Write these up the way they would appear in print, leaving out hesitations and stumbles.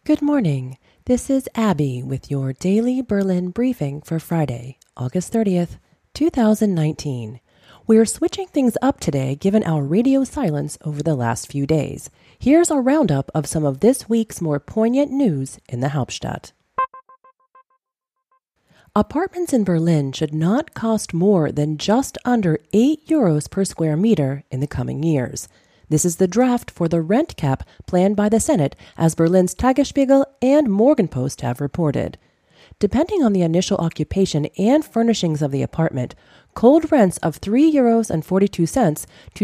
Good morning. This is Abby with your daily Berlin briefing for Friday, August 30th, 2019. We're switching things up today given our radio silence over the last few days. Here's a roundup of some of this week's more poignant news in the Hauptstadt. Apartments in Berlin should not cost more than just under €8 per square meter in the coming years. This is the draft for the rent cap planned by the Senate, as Berlin's Tagesspiegel and Morgenpost have reported. Depending on the initial occupation and furnishings of the apartment, cold rents of €3.42 to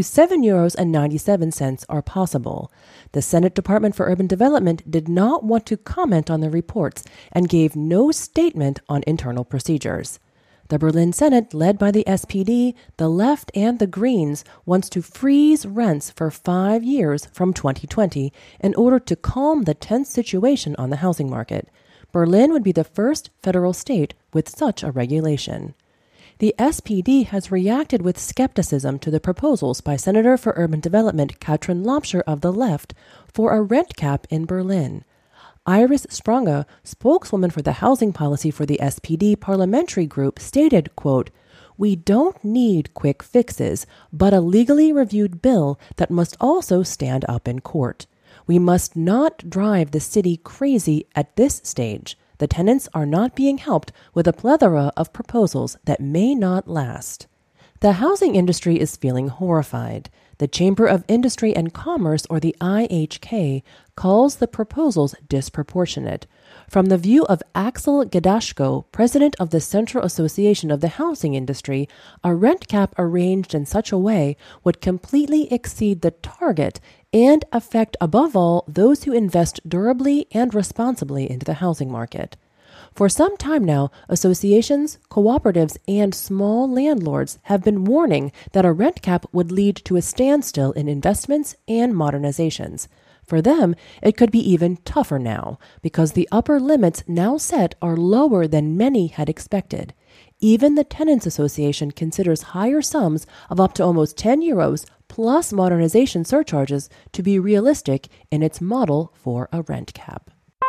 €7.97 are possible. The Senate Department for Urban Development did not want to comment on the reports and gave no statement on internal procedures. The Berlin Senate, led by the SPD, the Left, and the Greens, wants to freeze rents for 5 years from 2020 in order to calm the tense situation on the housing market. Berlin would be the first federal state with such a regulation. The SPD has reacted with skepticism to the proposals by Senator for Urban Development Katrin Lobscher of the Left for a rent cap in Berlin. Iris Spranger, spokeswoman for the housing policy for the SPD parliamentary group, stated, quote, "We don't need quick fixes, but a legally reviewed bill that must also stand up in court. We must not drive the city crazy at this stage. The tenants are not being helped with a plethora of proposals that may not last." The housing industry is feeling horrified. The Chamber of Industry and Commerce, or the IHK, calls the proposals disproportionate. From the view of Axel Gedashko, president of the Central Association of the Housing Industry, a rent cap arranged in such a way would completely exceed the target and affect, above all, those who invest durably and responsibly into the housing market. For some time now, associations, cooperatives, and small landlords have been warning that a rent cap would lead to a standstill in investments and modernizations. For them, it could be even tougher now, because the upper limits now set are lower than many had expected. Even the Tenants Association considers higher sums of up to almost €10 plus modernization surcharges to be realistic in its model for a rent cap.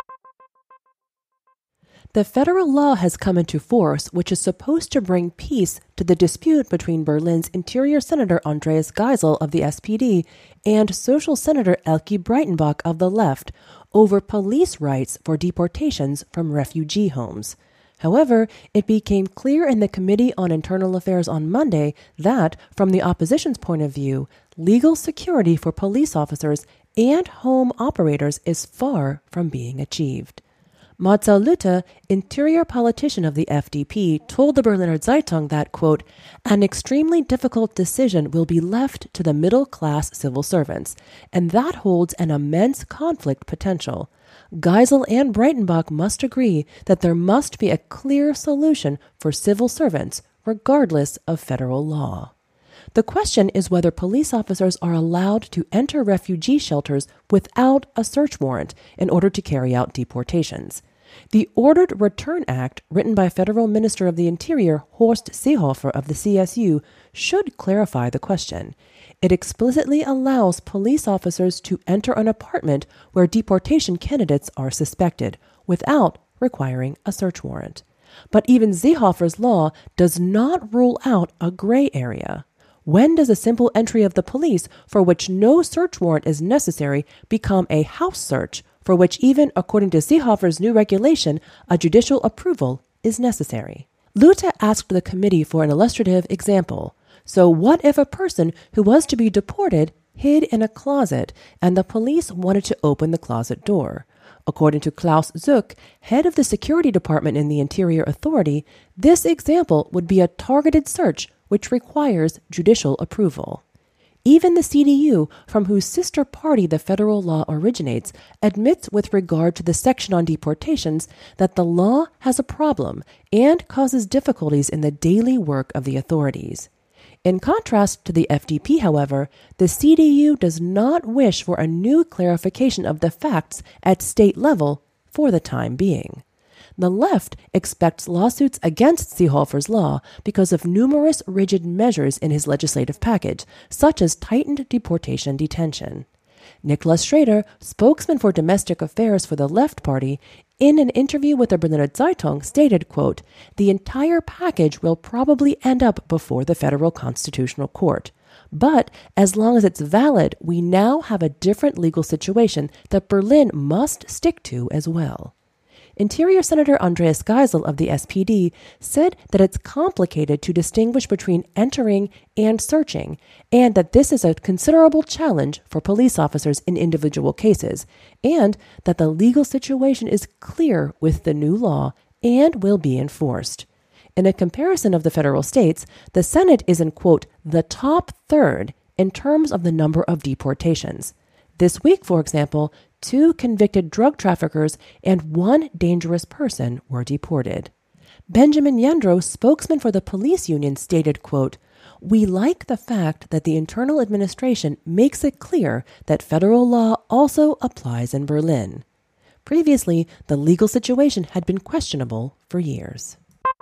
The federal law has come into force, which is supposed to bring peace to the dispute between Berlin's Interior Senator Andreas Geisel of the SPD and Social Senator Elke Breitenbach of the Left over police rights for deportations from refugee homes. However, it became clear in the Committee on Internal Affairs on Monday that, from the opposition's point of view, legal security for police officers and home operators is far from being achieved. Marcel Lütte, interior politician of the FDP, told the Berliner Zeitung that, quote, "An extremely difficult decision will be left to the middle-class civil servants, and that holds an immense conflict potential. Geisel and Breitenbach must agree that there must be a clear solution for civil servants, regardless of federal law." The question is whether police officers are allowed to enter refugee shelters without a search warrant in order to carry out deportations. The Ordered Return Act, written by Federal Minister of the Interior Horst Seehofer of the CSU, should clarify the question. It explicitly allows police officers to enter an apartment where deportation candidates are suspected, without requiring a search warrant. But even Seehofer's law does not rule out a gray area. When does a simple entry of the police, for which no search warrant is necessary, become a house search, for which even according to Seehofer's new regulation, a judicial approval is necessary? Lütte asked the committee for an illustrative example. So what if a person who was to be deported hid in a closet and the police wanted to open the closet door? According to Klaus Zuck, head of the security department in the Interior Authority, this example would be a targeted search which requires judicial approval. Even the CDU, from whose sister party the federal law originates, admits with regard to the section on deportations that the law has a problem and causes difficulties in the daily work of the authorities. In contrast to the FDP, however, the CDU does not wish for a new clarification of the facts at state level for the time being. The left expects lawsuits against Seehofer's law because of numerous rigid measures in his legislative package, such as tightened deportation detention. Niklas Schrader, spokesman for domestic affairs for the Left Party, in an interview with the Berliner Zeitung stated, quote, "The entire package will probably end up before the Federal Constitutional Court. But as long as it's valid, we now have a different legal situation that Berlin must stick to as well." Interior Senator Andreas Geisel of the SPD said that it's complicated to distinguish between entering and searching, and that this is a considerable challenge for police officers in individual cases, and that the legal situation is clear with the new law and will be enforced. In a comparison of the federal states, the Senate is in, quote, "the top third" in terms of the number of deportations. This week, for example, 2 convicted drug traffickers and 1 dangerous person were deported. Benjamin Yendro, spokesman for the police union, stated, quote, "We like the fact that the internal administration makes it clear that federal law also applies in Berlin." Previously, the legal situation had been questionable for years.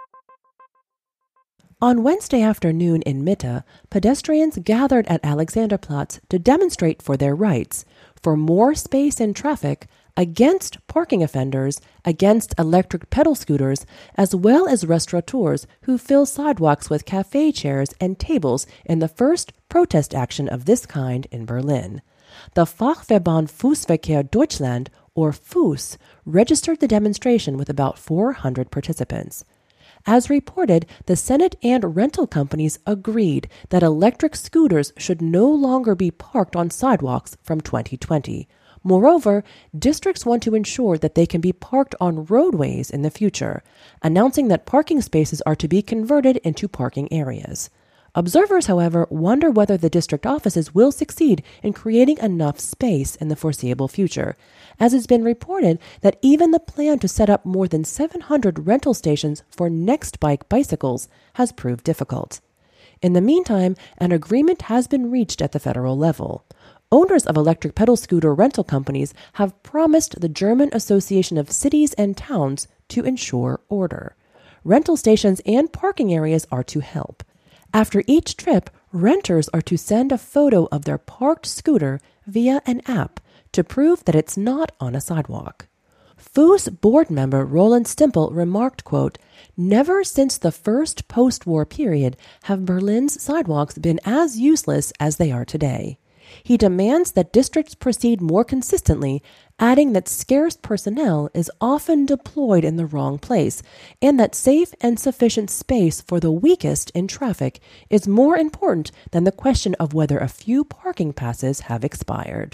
On Wednesday afternoon in Mitte, pedestrians gathered at Alexanderplatz to demonstrate for their rights, for more space in traffic, against parking offenders, against electric pedal scooters, as well as restaurateurs who fill sidewalks with cafe chairs and tables in the first protest action of this kind in Berlin. The Fachverband Fußverkehr Deutschland, or FUS, registered the demonstration with about 400 participants. As reported, the Senate and rental companies agreed that electric scooters should no longer be parked on sidewalks from 2020. Moreover, districts want to ensure that they can be parked on roadways in the future, announcing that parking spaces are to be converted into parking areas. Observers, however, wonder whether the district offices will succeed in creating enough space in the foreseeable future, as it's been reported that even the plan to set up more than 700 rental stations for Nextbike bicycles has proved difficult. In the meantime, an agreement has been reached at the federal level. Owners of electric pedal scooter rental companies have promised the German Association of Cities and Towns to ensure order. Rental stations and parking areas are to help. After each trip, renters are to send a photo of their parked scooter via an app to prove that it's not on a sidewalk. FUS board member Roland Stimpel remarked, quote, "Never since the first post-war period have Berlin's sidewalks been as useless as they are today." He demands that districts proceed more consistently, adding that scarce personnel is often deployed in the wrong place, and that safe and sufficient space for the weakest in traffic is more important than the question of whether a few parking passes have expired.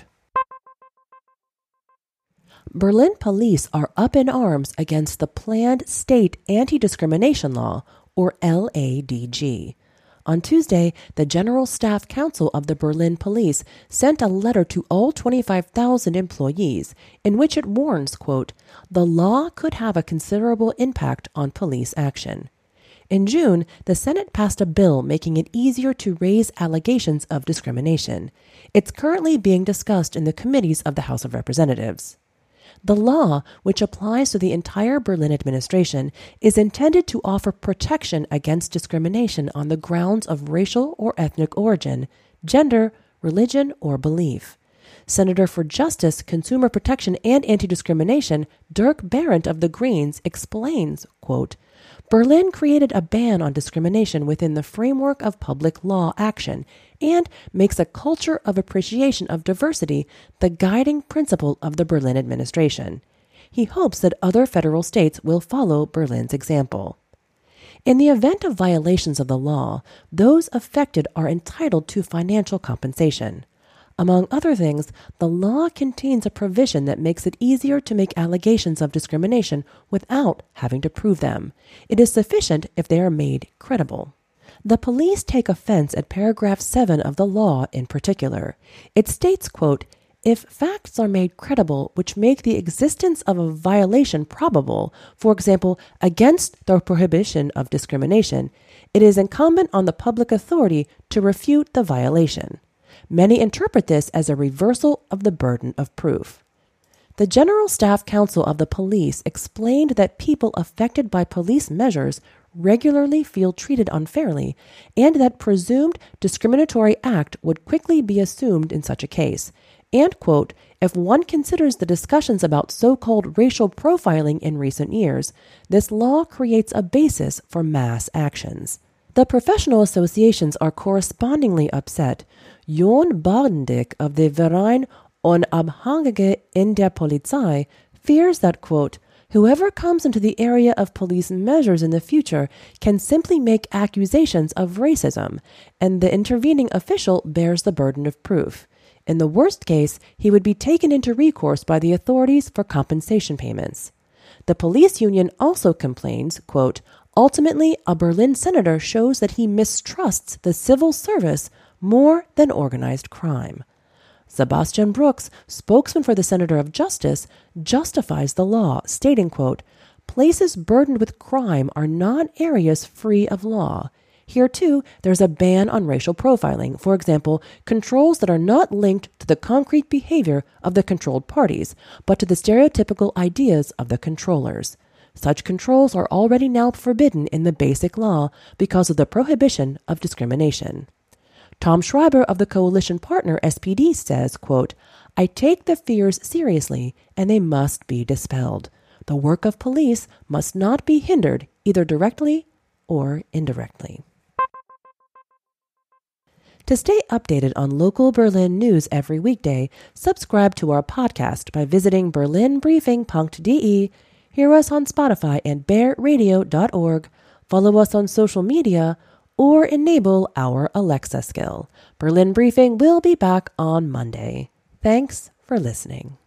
Berlin police are up in arms against the planned state anti-discrimination law, or LADG. On Tuesday, the General Staff Council of the Berlin Police sent a letter to all 25,000 employees in which it warns, quote, "The law could have a considerable impact on police action." In June, the Senate passed a bill making it easier to raise allegations of discrimination. It's currently being discussed in the committees of the House of Representatives. The law, which applies to the entire Berlin administration, is intended to offer protection against discrimination on the grounds of racial or ethnic origin, gender, religion, or belief. Senator for Justice, Consumer Protection, and Anti-Discrimination, Dirk Behrendt of the Greens, explains, quote, "Berlin created a ban on discrimination within the framework of public law action and makes a culture of appreciation of diversity the guiding principle of the Berlin administration." He hopes that other federal states will follow Berlin's example. In the event of violations of the law, those affected are entitled to financial compensation. Among other things, the law contains a provision that makes it easier to make allegations of discrimination without having to prove them. It is sufficient if they are made credible. The police take offense at paragraph 7 of the law in particular. It states, quote, "If facts are made credible which make the existence of a violation probable, for example, against the prohibition of discrimination, it is incumbent on the public authority to refute the violation." Many interpret this as a reversal of the burden of proof. The General Staff Council of the Police explained that people affected by police measures regularly feel treated unfairly, and that presumed discriminatory act would quickly be assumed in such a case. And, quote, if one considers the discussions about so-called racial profiling in recent years, this law creates a basis for mass actions. The professional associations are correspondingly upset. Jon Bardendick of the Verein Onabhängige in der Polizei fears that, quote, whoever comes into the area of police measures in the future can simply make accusations of racism, and the intervening official bears the burden of proof. In the worst case, he would be taken into recourse by the authorities for compensation payments. The police union also complains, quote, ultimately, a Berlin senator shows that he mistrusts the civil service more than organized crime. Sebastian Brooks, spokesman for the Senator of Justice, justifies the law, stating, quote, places burdened with crime are not areas free of law. Here, too, there's a ban on racial profiling, for example, controls that are not linked to the concrete behavior of the controlled parties, but to the stereotypical ideas of the controllers. Such controls are already now forbidden in the Basic Law because of the prohibition of discrimination. Tom Schreiber of the coalition partner SPD says, quote, I take the fears seriously and they must be dispelled. The work of police must not be hindered either directly or indirectly. To stay updated on local Berlin news every weekday, subscribe to our podcast by visiting berlinbriefing.de, hear us on Spotify and bearradio.org, follow us on social media, or enable our Alexa skill. Berlin Briefing will be back on Monday. Thanks for listening.